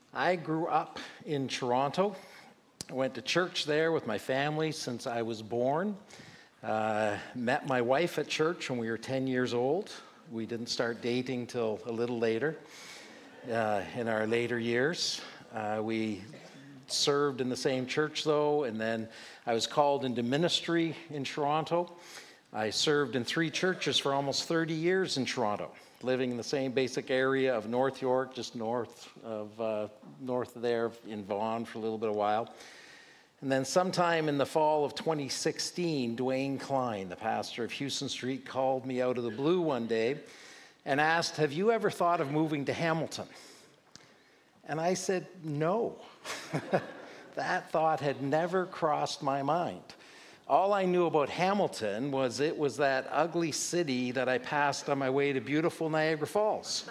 I grew up in Toronto. I went to church there with my family since I was born. Met my wife at church when we were 10 years old. We didn't start dating till a little later, in our later years. We served in the same church though, and then I was called into ministry in Toronto. I served in 3 churches for almost 30 years in Toronto, living in the same basic area of North York, just north of there in Vaughan for a little bit of while. And then sometime in the fall of 2016, Dwayne Klein, the pastor of Houston Street, called me out of the blue one day and asked, "Have you ever thought of moving to Hamilton?" And I said, no. That thought had never crossed my mind. All I knew about Hamilton was it was that ugly city that I passed on my way to beautiful Niagara Falls.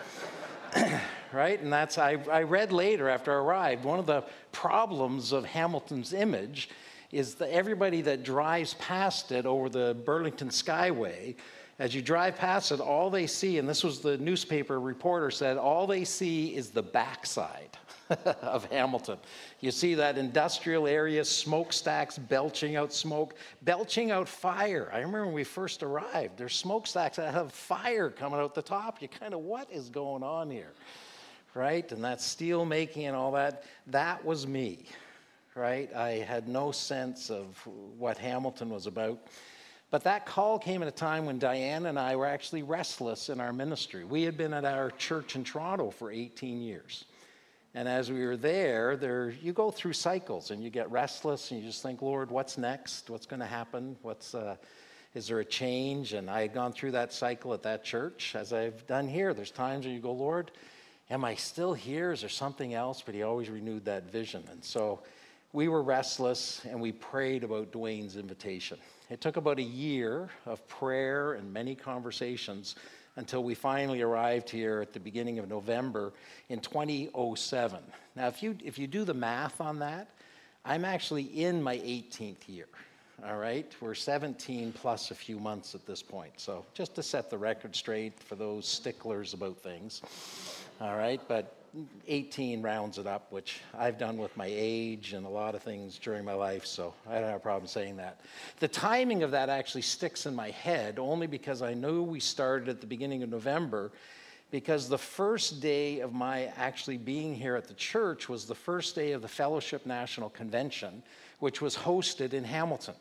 Right? And I read later after I arrived, one of the problems of Hamilton's image is that everybody that drives past it over the Burlington Skyway, as you drive past it, all they see, and this was the newspaper reporter said, all they see is the backside of Hamilton. You see that industrial area, smokestacks belching out smoke, belching out fire. I remember when we first arrived, there's smokestacks that have fire coming out the top. You kind of, what is going on here? Right? And that steel making and all that, that was me. Right? I had no sense of what Hamilton was about. But that call came at a time when Diane and I were actually restless in our ministry. We had been at our church in Toronto for 18 years. And as we were there, you go through cycles and you get restless and you just think, Lord, what's next? What's going to happen? Is there a change? And I had gone through that cycle at that church, as I've done here. There's times when you go, Lord, am I still here? Is there something else? But he always renewed that vision. And so we were restless and we prayed about Dwayne's invitation. It took about a year of prayer and many conversations until we finally arrived here at the beginning of November in 2007. Now, if you do the math on that, I'm actually in my 18th year, all right? We're 17 plus a few months at this point. So just to set the record straight for those sticklers about things, all right? But 18 rounds it up, which I've done with my age and a lot of things during my life, so I don't have a problem saying that. The timing of that actually sticks in my head only because I knew we started at the beginning of November, because the first day of my actually being here at the church was the first day of the Fellowship National Convention, which was hosted in Hamilton.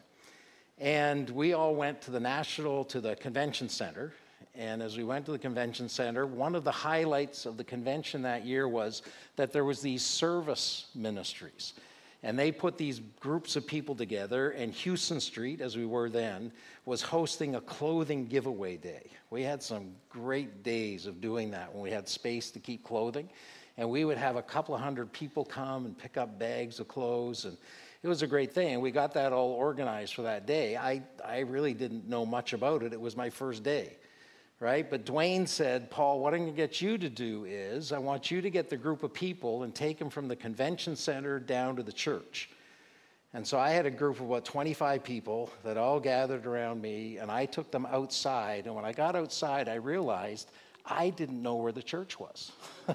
And we all went to the convention center. And as we went to the convention center, one of the highlights of the convention that year was that there was these service ministries. And they put these groups of people together, and Houston Street, as we were then, was hosting a clothing giveaway day. We had some great days of doing that when we had space to keep clothing. And we would have a couple of hundred people come and pick up bags of clothes, and it was a great thing. And we got that all organized for that day. I really didn't know much about it. It was my first day. Right? But Dwayne said, Paul, what I'm going to get you to do is I want you to get the group of people and take them from the convention center down to the church. And so I had a group of about 25 people that all gathered around me, and I took them outside. And when I got outside, I realized I didn't know where the church was.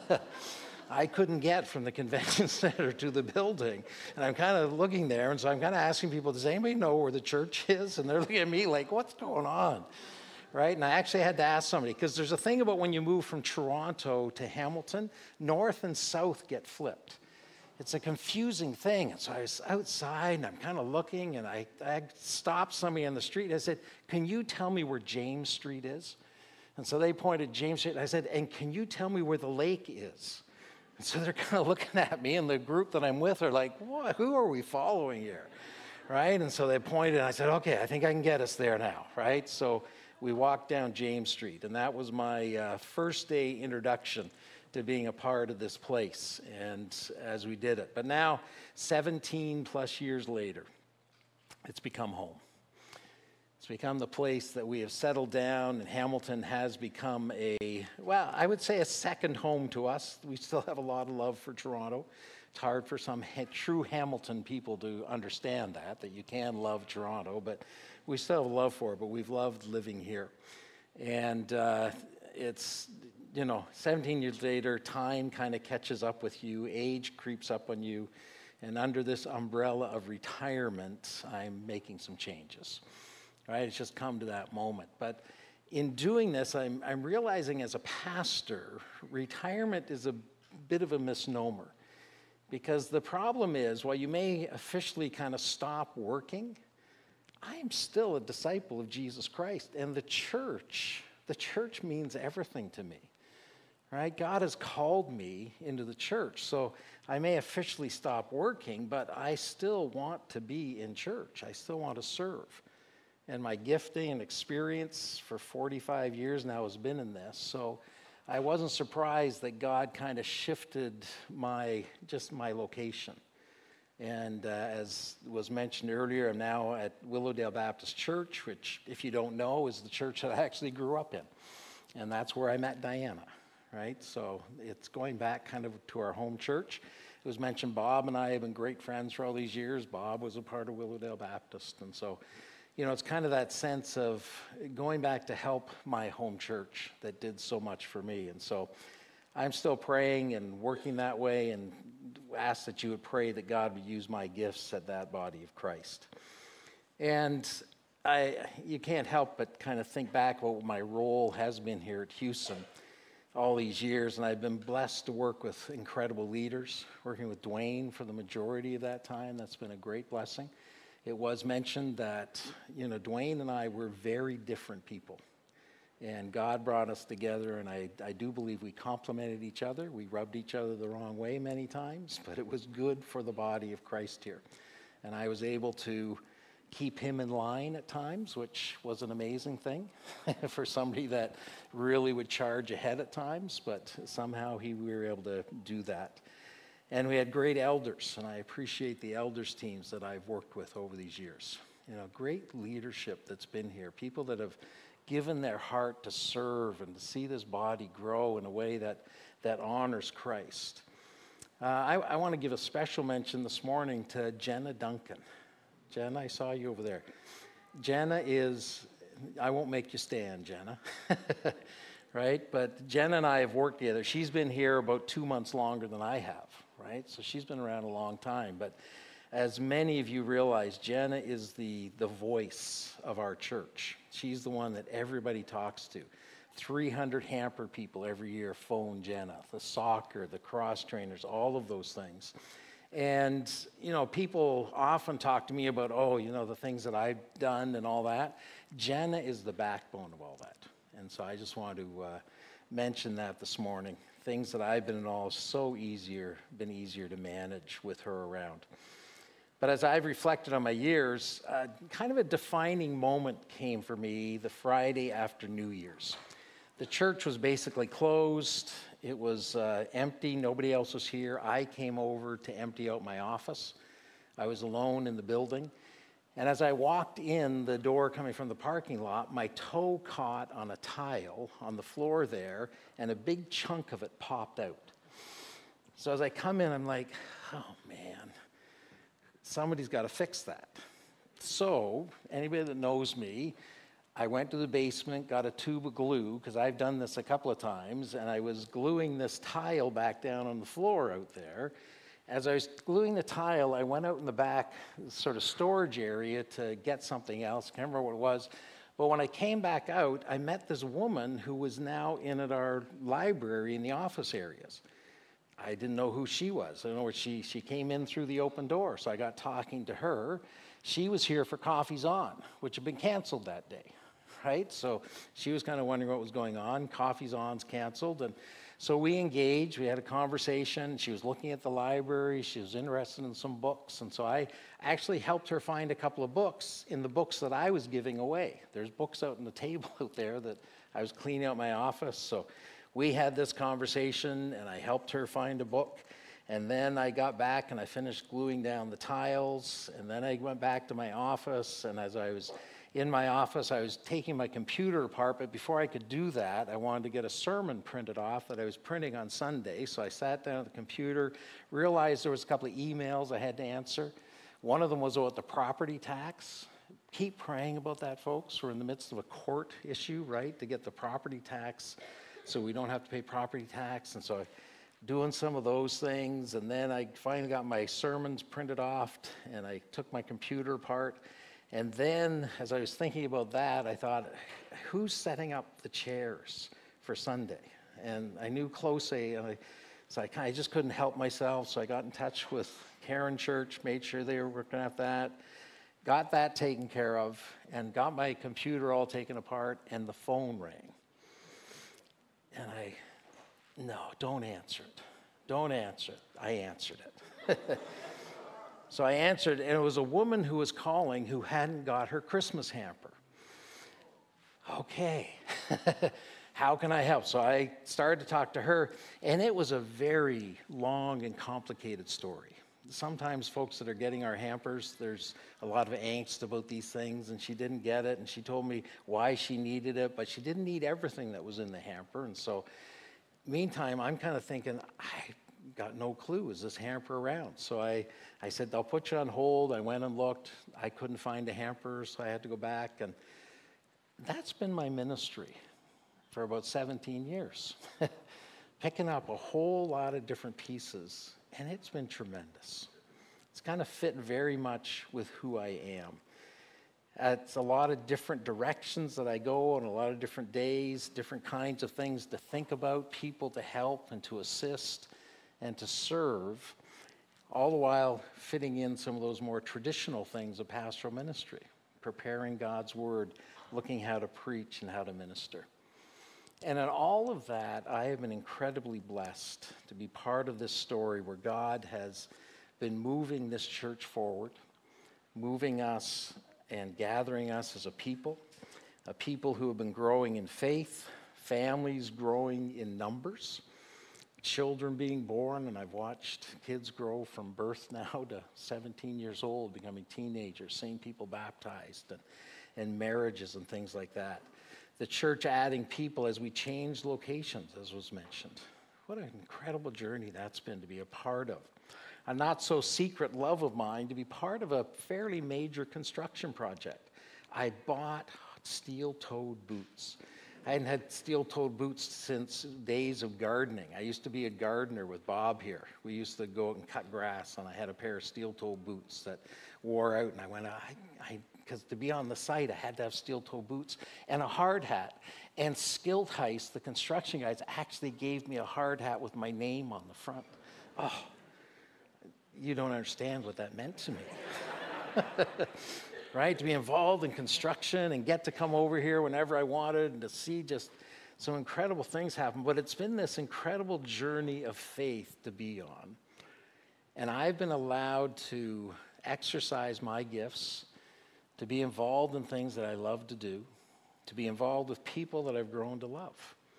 I couldn't get from the convention center to the building. And I'm kind of looking there, and so I'm kind of asking people, does anybody know where the church is? And they're looking at me like, what's going on? Right? And I actually had to ask somebody, because there's a thing about when you move from Toronto to Hamilton, north and south get flipped. It's a confusing thing. And so I was outside, and I'm kind of looking, and I stopped somebody on the street. I said, can you tell me where James Street is? And so they pointed James Street. I said, and can you tell me where the lake is? And so they're kind of looking at me, and the group that I'm with are like, what? Who are we following here? Right? And so they pointed, and I said, okay, I think I can get us there now. Right? So we walked down James Street, and that was my first day introduction to being a part of this place, and as we did it. But now, 17 plus years later, it's become home. It's become the place that we have settled down, and Hamilton has become I would say a second home to us. We still have a lot of love for Toronto. It's hard for some true Hamilton people to understand that you can love Toronto, but we still have love for it, but we've loved living here. And it's 17 years later, time kind of catches up with you, age creeps up on you, and under this umbrella of retirement, I'm making some changes. Right? It's just come to that moment. But in doing this, I'm realizing as a pastor, retirement is a bit of a misnomer. Because the problem is, while you may officially kind of stop working, I am still a disciple of Jesus Christ. And the church means everything to me. Right? God has called me into the church. So I may officially stop working, but I still want to be in church. I still want to serve. And my gifting and experience for 45 years now has been in this. So I wasn't surprised that God kind of shifted my location. And as was mentioned earlier, I'm now at Willowdale Baptist Church, which, if you don't know, is the church that I actually grew up in. And that's where I met Diana, right? So it's going back kind of to our home church. It was mentioned Bob and I have been great friends for all these years. Bob was a part of Willowdale Baptist. And so, it's kind of that sense of going back to help my home church that did so much for me. And so I'm still praying and working that way, and ask that you would pray that God would use my gifts at that body of Christ. And you can't help but kind of think back about what my role has been here at Houston all these years, and I've been blessed to work with incredible leaders, working with Dwayne for the majority of that time. That's been a great blessing. It was mentioned that, Dwayne and I were very different people. And God brought us together, and I do believe we complemented each other. We rubbed each other the wrong way many times, but it was good for the body of Christ here. And I was able to keep him in line at times, which was an amazing thing for somebody that really would charge ahead at times, but somehow we were able to do that. And we had great elders, and I appreciate the elders teams that I've worked with over these years. Great leadership that's been here, people that have given their heart to serve and to see this body grow in a way that honors Christ. I want to give a special mention this morning to Jenna Duncan. Jenna, I saw you over there. Jenna is, I won't make you stand, Jenna. Right? But Jenna and I have worked together. She's been here about 2 months longer than I have, right? So she's been around a long time. But as many of you realize, Jenna is the voice of our church. She's the one that everybody talks to. 300 hamper people every year phone Jenna, the soccer, the cross trainers, all of those things. And, people often talk to me about, the things that I've done and all that. Jenna is the backbone of all that. And so I just want to mention that this morning. Things that I've been involved, been easier to manage with her around. But as I've reflected on my years, kind of a defining moment came for me the Friday after New Year's. The church was basically closed. It was empty. Nobody else was here. I came over to empty out my office. I was alone in the building. And as I walked in the door coming from the parking lot, my toe caught on a tile on the floor there, and a big chunk of it popped out. So as I come in, I'm like, oh man, somebody's got to fix that. So anybody that knows me, I went to the basement, got a tube of glue, because I've done this a couple of times, and I was gluing this tile back down on the floor out there. As I was gluing the tile, I went out in the back sort of storage area to get something else. I can't remember what it was. But when I came back out, I met this woman who was now in at our library in the office areas. I didn't know who she was. I don't know where she came in through the open door. So I got talking to her. She was here for Coffee's On, which had been canceled that day, right? So she was kind of wondering what was going on. Coffee's On's canceled. And so we engaged, we had a conversation. She was looking at the library, she was interested in some books, and so I actually helped her find a couple of books in the books that I was giving away. There's books out on the table out there that I was cleaning out my office, so we had this conversation, and I helped her find a book, and then I got back and I finished gluing down the tiles, and then I went back to my office, and as I was in my office, I was taking my computer apart, but before I could do that, I wanted to get a sermon printed off that I was printing on Sunday. So I sat down at the computer, realized there was a couple of emails I had to answer. One of them was about the property tax. Keep praying about that, folks. We're in the midst of a court issue, right, to get the property tax so we don't have to pay property tax. And so I'm doing some of those things. And then I finally got my sermons printed off, and I took my computer apart. And then, as I was thinking about that, I thought, who's setting up the chairs for Sunday? And I knew Close, and I just couldn't help myself. So I got in touch with Karen Church, made sure they were working at that, got that taken care of, and got my computer all taken apart, and the phone rang. And no, don't answer it. Don't answer it. I answered it. So I answered, and it was a woman who was calling who hadn't got her Christmas hamper. Okay, how can I help? So I started to talk to her, and it was a very long and complicated story. Sometimes folks that are getting our hampers, there's a lot of angst about these things, and she didn't get it, and she told me why she needed it, but she didn't need everything that was in the hamper. And so meantime, I'm kind of thinking, I got no clue. Is this hamper around? So I said, I'll put you on hold. I went and looked. I couldn't find a hamper, so I had to go back. And that's been my ministry for about 17 years, picking up a whole lot of different pieces, and it's been tremendous. It's kind of fit very much with who I am. It's a lot of different directions that I go on, a lot of different days, different kinds of things to think about, people to help and to assist and to serve, all the while fitting in some of those more traditional things of pastoral ministry, preparing God's word, looking how to preach and how to minister. And in all of that, I have been incredibly blessed to be part of this story where God has been moving this church forward, moving us and gathering us as a people who have been growing in faith, families growing in numbers, children being born, and I've watched kids grow from birth now to 17 years old, becoming teenagers, seeing people baptized, and marriages and things like that. The church adding people as we change locations, as was mentioned. What an incredible journey that's been to be a part of. A not-so-secret love of mine to be part of a fairly major construction project. I bought steel-toed boots. I hadn't had steel-toed boots since days of gardening. I used to be a gardener with Bob here. We used to go out and cut grass, and I had a pair of steel-toed boots that wore out, and I went, because to be on the site, I had to have steel-toe boots and a hard hat. And Skilled Heist, the construction guys, actually gave me a hard hat with my name on the front. Oh, you don't understand what that meant to me. Right? To be involved in construction and get to come over here whenever I wanted and to see just some incredible things happen. But it's been this incredible journey of faith to be on. And I've been allowed to exercise my gifts, to be involved in things that I love to do, to be involved with people that I've grown to love.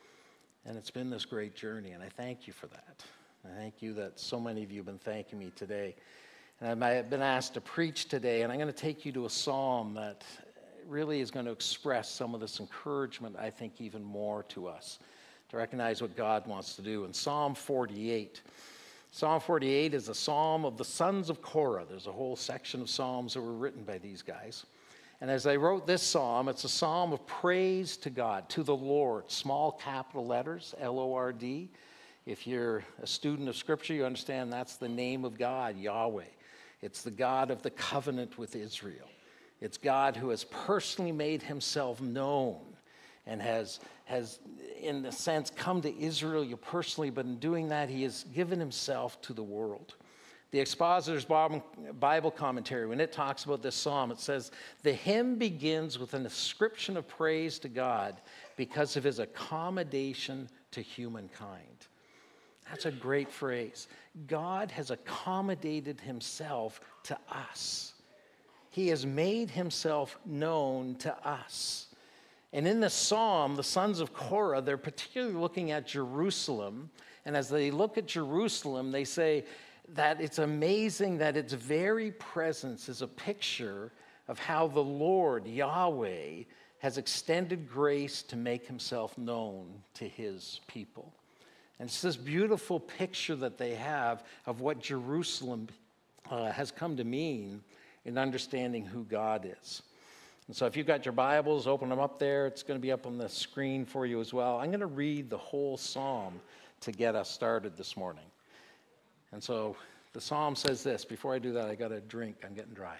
And it's been this great journey, and I thank you for that. I thank you that so many of you have been thanking me today. And I've been asked to preach today, and I'm going to take you to a psalm that really is going to express some of this encouragement, I think, even more to us, to recognize what God wants to do. In Psalm 48, Psalm 48 is a psalm of the sons of Korah. There's a whole section of psalms that were written by these guys. And as I wrote this psalm, it's a psalm of praise to God, to the Lord, small capital letters, L-O-R-D. If you're a student of Scripture, you understand that's the name of God, Yahweh. It's the God of the covenant with Israel. It's God who has personally made himself known and has in a sense, come to Israel personally, but in doing that, he has given himself to the world. The Expositor's Bible Commentary, when it talks about this psalm, it says, the hymn begins with an ascription of praise to God because of his accommodation to humankind. That's a great phrase. God has accommodated himself to us. He has made himself known to us. And in this psalm, the sons of Korah, they're particularly looking at Jerusalem. And as they look at Jerusalem, they say that it's amazing that its very presence is a picture of how the Lord, Yahweh, has extended grace to make himself known to his people. And it's this beautiful picture that they have of what Jerusalem has come to mean in understanding who God is. And so if you've got your Bibles, open them up there. It's going to be up on the screen for you as well. I'm going to read the whole psalm to get us started this morning. And so the psalm says this. Before I do that, I got a drink. I'm getting dry.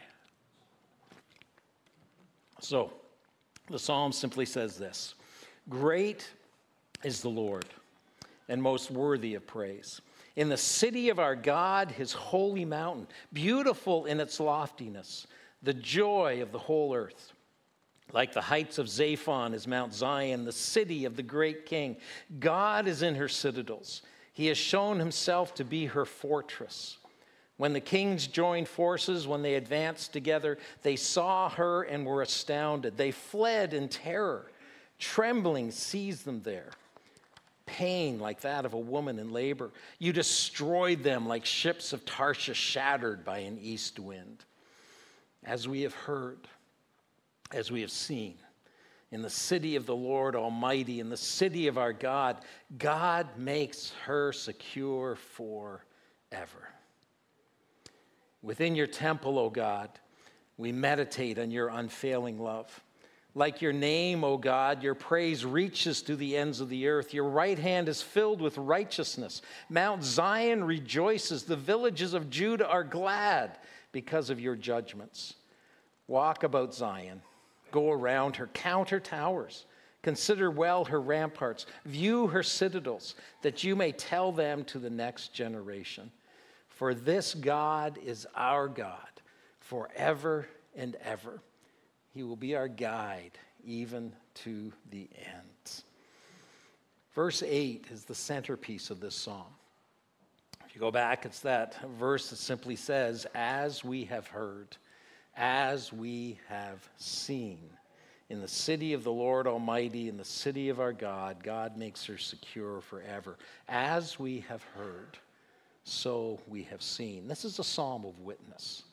So the psalm simply says this: Great is the Lord, and most worthy of praise. In the city of our God, his holy mountain, beautiful in its loftiness, the joy of the whole earth. Like the heights of Zaphon is Mount Zion, the city of the great king. God is in her citadels. He has shown himself to be her fortress. When the kings joined forces, when they advanced together, they saw her and were astounded. They fled in terror. Trembling seized them there. Pain like that of a woman in labor. You destroyed them like ships of Tarshish shattered by an east wind. As we have heard, as we have seen, in the city of the Lord Almighty, in the city of our God, God makes her secure forever. Within your temple, O God, we meditate on your unfailing love. Like your name, O God, your praise reaches to the ends of the earth. Your right hand is filled with righteousness. Mount Zion rejoices. The villages of Judah are glad because of your judgments. Walk about Zion. Go around her. Count her towers. Consider well her ramparts. View her citadels, that you may tell them to the next generation. For this God is our God forever and ever. He will be our guide even to the end. Verse 8 is the centerpiece of this psalm. If you go back, it's that verse that simply says, as we have heard, as we have seen. In the city of the Lord Almighty, in the city of our God, God makes her secure forever. As we have heard, so we have seen. This is a psalm of witness.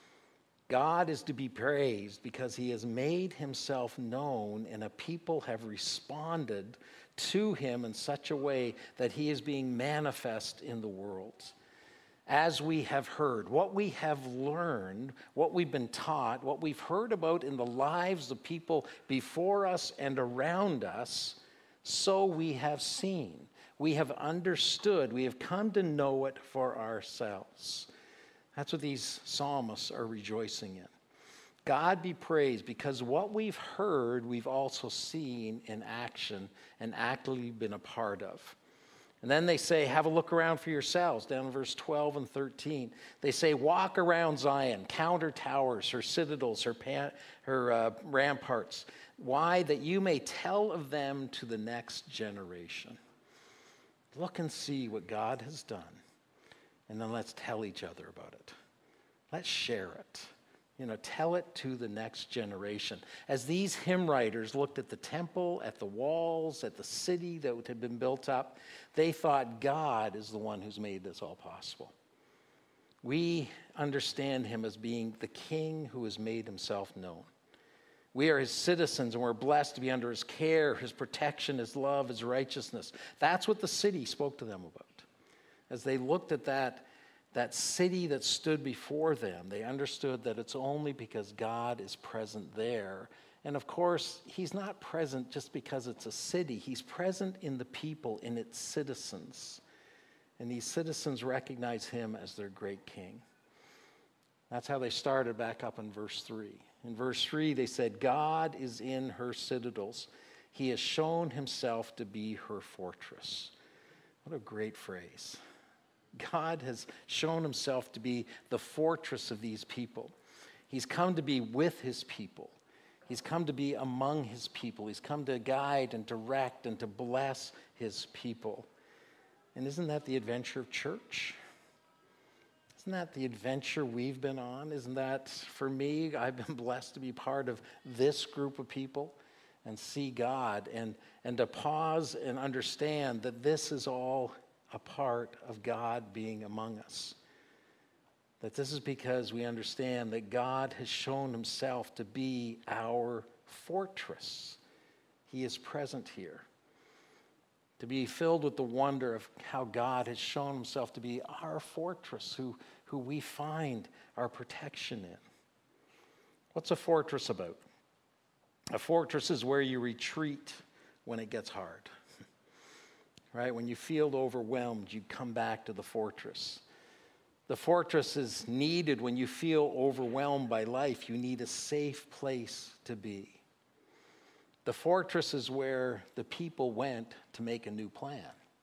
God is to be praised because he has made himself known, and a people have responded to him in such a way that he is being manifest in the world. As we have heard, what we have learned, what we've been taught, what we've heard about in the lives of people before us and around us, so we have seen. We have understood. We have come to know it for ourselves. That's what these psalmists are rejoicing in. God be praised because what we've heard, we've also seen in action and actively been a part of. And then they say, have a look around for yourselves, down in verse 12 and 13. They say, walk around Zion, count her towers, her citadels, her ramparts. Why? That you may tell of them to the next generation. Look and see what God has done. And then let's tell each other about it. Let's share it. Tell it to the next generation. As these hymn writers looked at the temple, at the walls, at the city that had been built up, they thought God is the one who's made this all possible. We understand him as being the king who has made himself known. We are his citizens, and we're blessed to be under his care, his protection, his love, his righteousness. That's what the city spoke to them about. As they looked at that city that stood before them, they understood that it's only because God is present there. And of course, he's not present just because it's a city. He's present in the people, in its citizens. And these citizens recognize him as their great king. That's how they started back up in verse 3. In verse 3, they said, God is in her citadels. He has shown himself to be her fortress. What a great phrase. God has shown himself to be the fortress of these people. He's come to be with his people. He's come to be among his people. He's come to guide and direct and to bless his people. And isn't that the adventure of church? Isn't that the adventure we've been on? Isn't that, for me, I've been blessed to be part of this group of people and see God and to pause and understand that this is all a part of God being among us. That this is because we understand that God has shown himself to be our fortress. He is present here. To be filled with the wonder of how God has shown himself to be our fortress, who we find our protection in. What's a fortress about? A fortress is where you retreat when it gets hard, right? When you feel overwhelmed, you come back to the fortress. The fortress is needed when you feel overwhelmed by life. You need a safe place to be. The fortress is where the people went to make a new plan.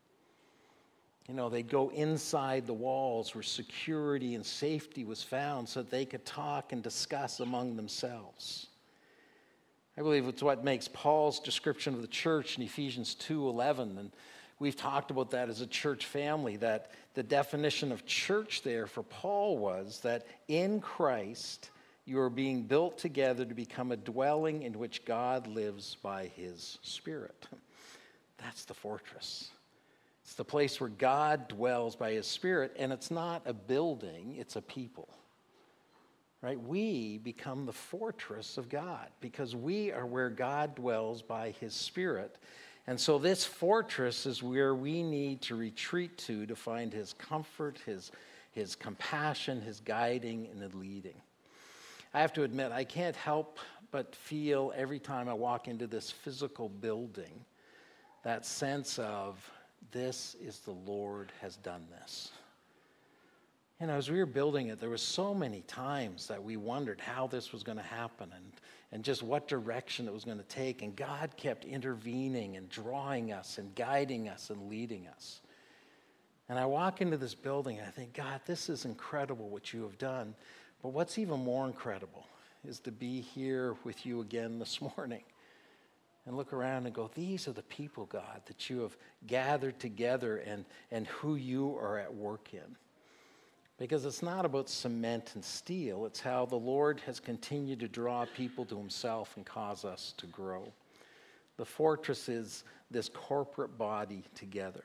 You know, they'd go inside the walls where security and safety was found so that they could talk and discuss among themselves. I believe it's what makes Paul's description of the church in Ephesians 2:11, and we've talked about that as a church family, that the definition of church there for Paul was that in Christ you are being built together to become a dwelling in which God lives by his Spirit. That's the fortress. It's the place where God dwells by his Spirit, and it's not a building, it's a people. Right? We become the fortress of God because we are where God dwells by his Spirit. And so this fortress is where we need to retreat to find his comfort, his compassion, his guiding, and the leading. I have to admit, I can't help but feel every time I walk into this physical building, that sense of, this is the Lord has done this. You know, as we were building it, there were so many times that we wondered how this was going to happen and just what direction it was going to take. And God kept intervening and drawing us and guiding us and leading us. And I walk into this building and I think, God, this is incredible what you have done. But what's even more incredible is to be here with you again this morning and look around and go, these are the people, God, that you have gathered together and who you are at work in. Because it's not about cement and steel. It's how the Lord has continued to draw people to himself and cause us to grow. The fortress is this corporate body together.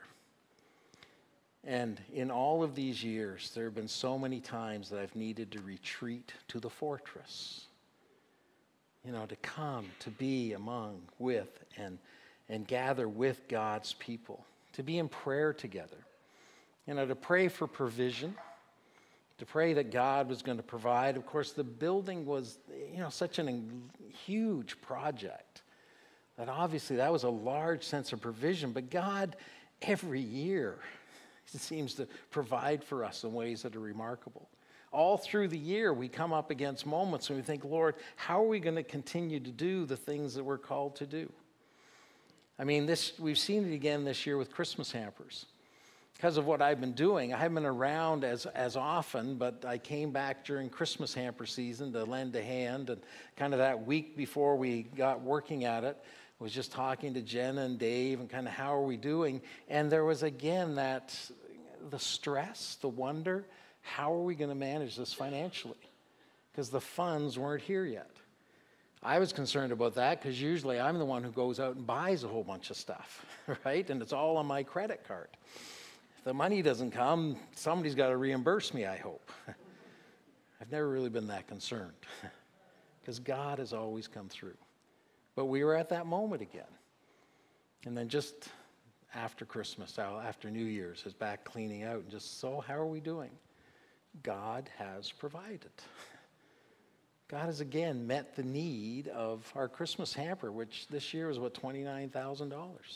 And in all of these years, there have been so many times that I've needed to retreat to the fortress. You know, to come, to be among, with, and gather with God's people. To be in prayer together. You know, to pray for provision. To pray that God was going to provide. Of course, the building was, you know, such a huge project that obviously that was a large sense of provision. But God, every year, seems to provide for us in ways that are remarkable. All through the year, we come up against moments when we think, Lord, how are we going to continue to do the things that we're called to do? I mean, we've seen it again this year with Christmas hampers. Because of what I've been doing, I haven't been around as often, but I came back during Christmas hamper season to lend a hand. And kind of that week before we got working at it, I was just talking to Jenna and Dave and kind of how are we doing. And there was again the stress, the wonder, how are we going to manage this financially? Because the funds weren't here yet. I was concerned about that because usually I'm the one who goes out and buys a whole bunch of stuff, right? And it's all on my credit card. If the money doesn't come, somebody's got to reimburse me, I hope. I've never really been that concerned because God has always come through. But we were at that moment again. And then just after Christmas, after New Year's, is back cleaning out and just, so how are we doing? God has provided. God has again met the need of our Christmas hamper, which this year was, $29,000.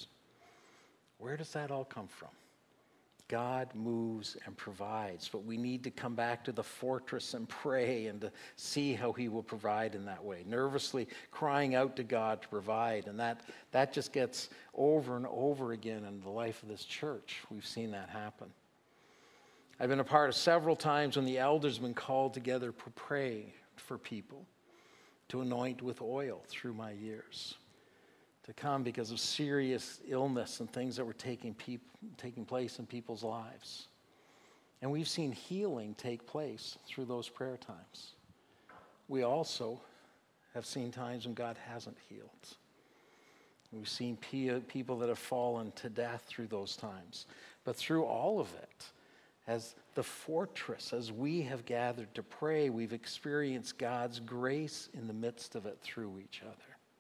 Where does that all come from? God moves and provides, but we need to come back to the fortress and pray and to see how he will provide in that way. Nervously crying out to God to provide, and that just gets over and over again in the life of this church. We've seen that happen. I've been a part of several times when the elders have been called together to pray for people, to anoint with oil through my years, to come because of serious illness and things that were taking place in people's lives. And we've seen healing take place through those prayer times. We also have seen times when God hasn't healed. We've seen people that have fallen to death through those times. But through all of it, as the fortress, as we have gathered to pray, we've experienced God's grace in the midst of it through each other.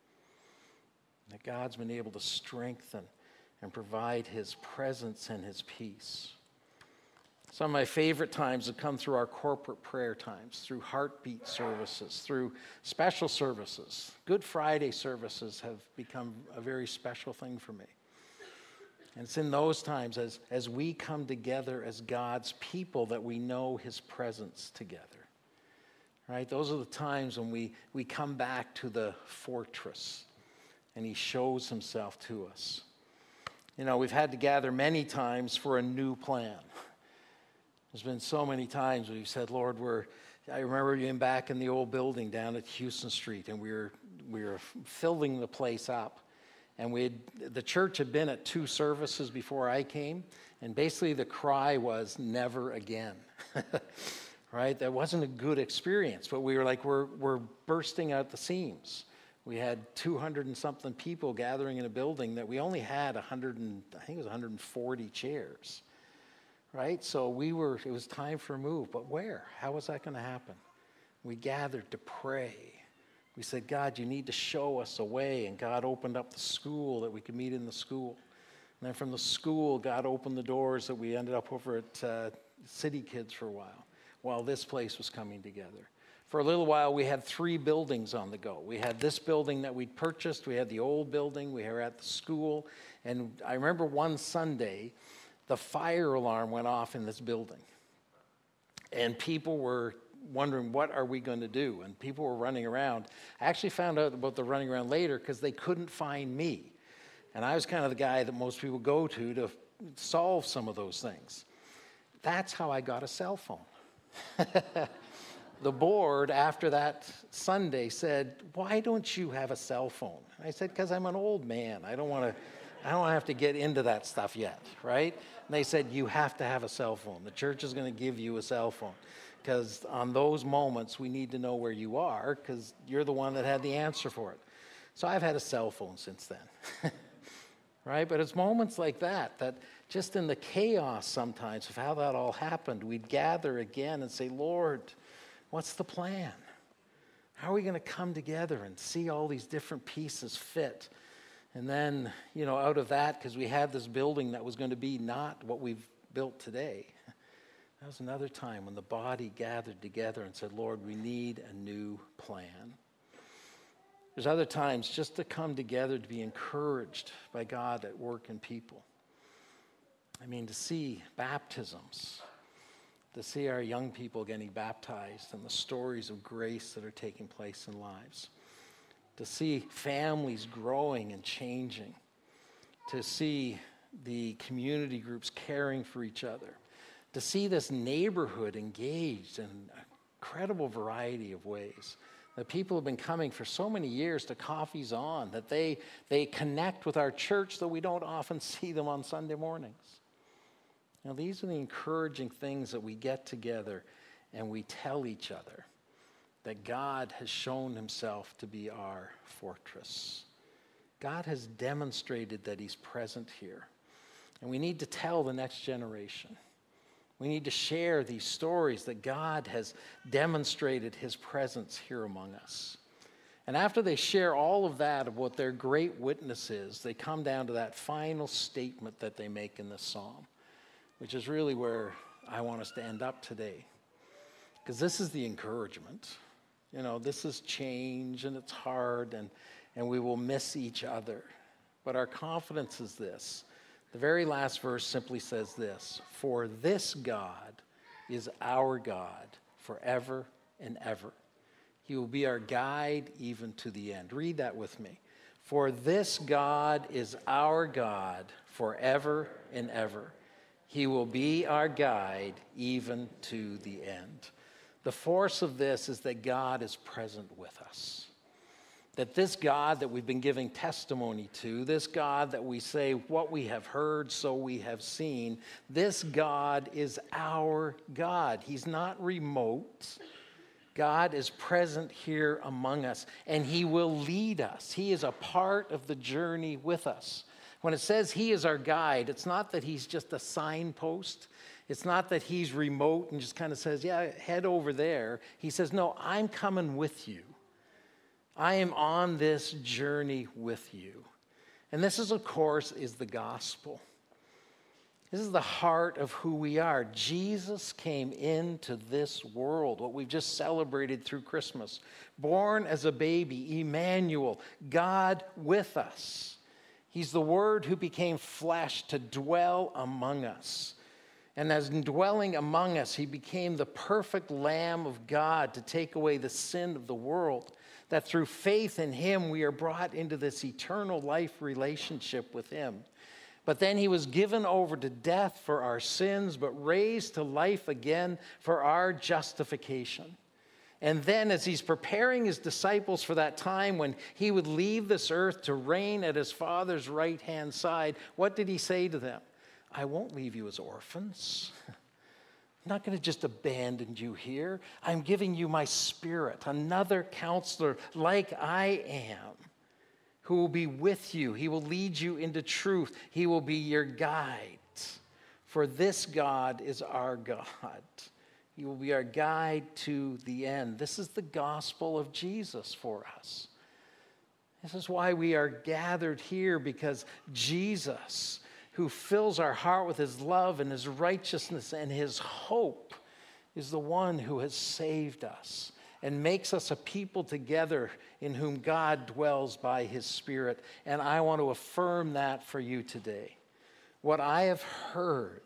That God's been able to strengthen and provide his presence and his peace. Some of my favorite times have come through our corporate prayer times, through heartbeat services, through special services. Good Friday services have become a very special thing for me. And it's in those times as we come together as God's people that we know his presence together. Right? Those are the times when we come back to the fortress and he shows himself to us. You know, we've had to gather many times for a new plan. There's been so many times we've said, Lord, I remember being back in the old building down at Houston Street, and we were filling the place up. And the church had been at 2 services before I came, and basically the cry was, never again. Right? That wasn't a good experience, but we were like, we're bursting out the seams. We had 200 and something people gathering in a building that we only had 140 chairs. Right? So it was time for a move. But where? How was that going to happen? We gathered to pray. We said, God, you need to show us a way. And God opened up the school that we could meet in the school. And then from the school, God opened the doors that we ended up over at City Kids for a while this place was coming together. For a little while, we had 3 buildings on the go. We had this building that we'd purchased. We had the old building. We were at the school. And I remember one Sunday, the fire alarm went off in this building. And people were wondering, what are we going to do? And people were running around. I actually found out about the running around later because they couldn't find me. And I was kind of the guy that most people go to solve some of those things. That's how I got a cell phone. The board, after that Sunday, said, why don't you have a cell phone? I said, because I'm an old man. I don't have to get into that stuff yet, right? And they said, you have to have a cell phone. The church is going to give you a cell phone. Because on those moments, we need to know where you are, because you're the one that had the answer for it. So I've had a cell phone since then. Right? But it's moments like that just in the chaos sometimes of how that all happened, we'd gather again and say, Lord, what's the plan? How are we going to come together and see all these different pieces fit? And then, out of that, because we had this building that was going to be not what we've built today, that was another time when the body gathered together and said, Lord, we need a new plan. There's other times just to come together to be encouraged by God at work in people. I mean, to see baptisms, to see our young people getting baptized and the stories of grace that are taking place in lives. To see families growing and changing. To see the community groups caring for each other. To see this neighborhood engaged in an incredible variety of ways. That people have been coming for so many years to Coffee's On, that they connect with our church, though we don't often see them on Sunday mornings. Now, these are the encouraging things that we get together and we tell each other that God has shown himself to be our fortress. God has demonstrated that he's present here. And we need to tell the next generation. We need to share these stories that God has demonstrated his presence here among us. And after they share all of that, of what their great witness is, they come down to that final statement that they make in this psalm, which is really where I want us to end up today. Because this is the encouragement. This is change, and it's hard, and we will miss each other. But our confidence is this. The very last verse simply says this: for this God is our God forever and ever. He will be our guide even to the end. Read that with me. For this God is our God forever and ever. He will be our guide even to the end. The force of this is that God is present with us. That this God that we've been giving testimony to, this God that we say, what we have heard, so we have seen, this God is our God. He's not remote. God is present here among us, and he will lead us. He is a part of the journey with us. When it says he is our guide, it's not that he's just a signpost. It's not that he's remote and just kind of says, yeah, head over there. He says, no, I'm coming with you. I am on this journey with you. And this is, of course, is the gospel. This is the heart of who we are. Jesus came into this world, what we've just celebrated through Christmas. Born as a baby, Emmanuel, God with us. He's the Word who became flesh to dwell among us. And as dwelling among us, he became the perfect Lamb of God to take away the sin of the world. That through faith in him, we are brought into this eternal life relationship with him. But then he was given over to death for our sins, but raised to life again for our justification. And then as he's preparing his disciples for that time when he would leave this earth to reign at his Father's right-hand side, what did he say to them? I won't leave you as orphans. I'm not going to just abandon you here. I'm giving you my Spirit, another counselor like I am, who will be with you. He will lead you into truth. He will be your guide. For this God is our God. He will be our guide to the end. This is the gospel of Jesus for us. This is why we are gathered here, because Jesus, who fills our heart with his love and his righteousness and his hope, is the one who has saved us and makes us a people together in whom God dwells by his Spirit. And I want to affirm that for you today. What I have heard,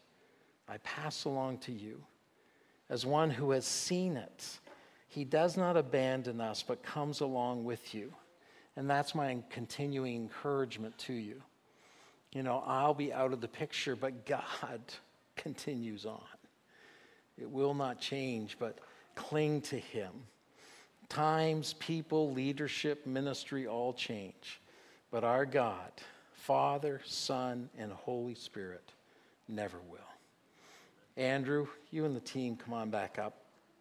I pass along to you as one who has seen it. He does not abandon us, but comes along with you. And that's my continuing encouragement to you. You know, I'll be out of the picture, but God continues on. It will not change, but cling to him. Times, people, leadership, ministry all change. But our God, Father, Son, and Holy Spirit never will. Andrew, you and the team come on back up.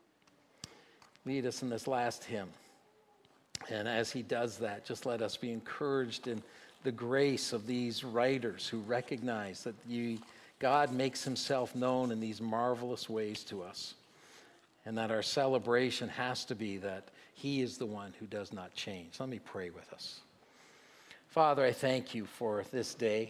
Lead us in this last hymn. And as he does that, just let us be encouraged in the grace of these writers who recognize that God makes himself known in these marvelous ways to us. And that our celebration has to be that he is the one who does not change. Let me pray with us. Father, I thank you for this day.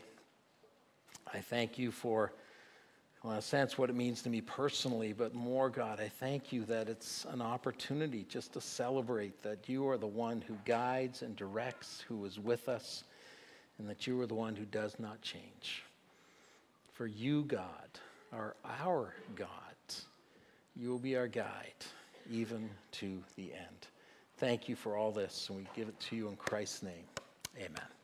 I thank you for, well, in a sense, what it means to me personally, but more, God, I thank you that it's an opportunity just to celebrate that you are the one who guides and directs, who is with us, and that you are the one who does not change. For you, God, are our God. You will be our guide, even to the end. Thank you for all this, and we give it to you in Christ's name. Amen.